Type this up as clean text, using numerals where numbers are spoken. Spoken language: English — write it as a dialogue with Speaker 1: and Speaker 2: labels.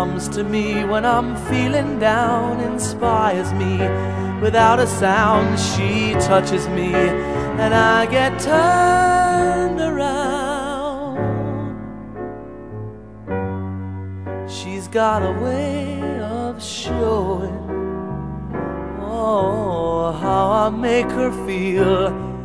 Speaker 1: comes to me when I'm feeling down, inspires me without a sound. She touches me and I get turned around. She's got a way of showing, oh, how I make her feel.